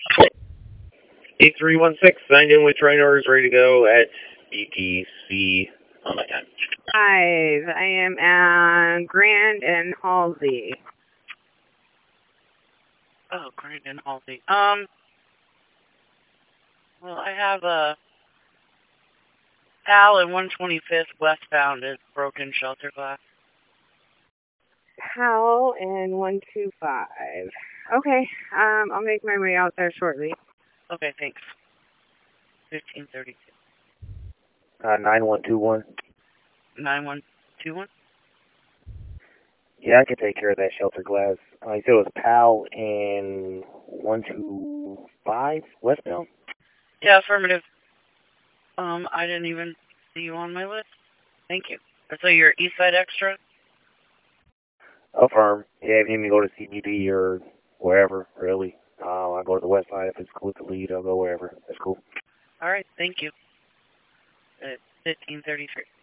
A316, signed in with train orders ready to go at BTC on my time. 5. I am at Grand and Halsey. Oh, Grand and Halsey. Well, I have a PAL and 125th westbound is broken shelter glass. PAL and 125. Okay, I'll make my way out there shortly. Okay, thanks. 1532. 9121. 9121? Yeah, I can take care of that shelter glass. You said it was PAL and 125 westbound? Yeah, affirmative. I didn't even see you on my list. Thank you. So you're East Side Extra? Affirm. Yeah, if you need me to go to CBD or wherever, really. I'll go to the west side. If it's cool with the lead, I'll go wherever. That's cool. All right, thank you. 1533.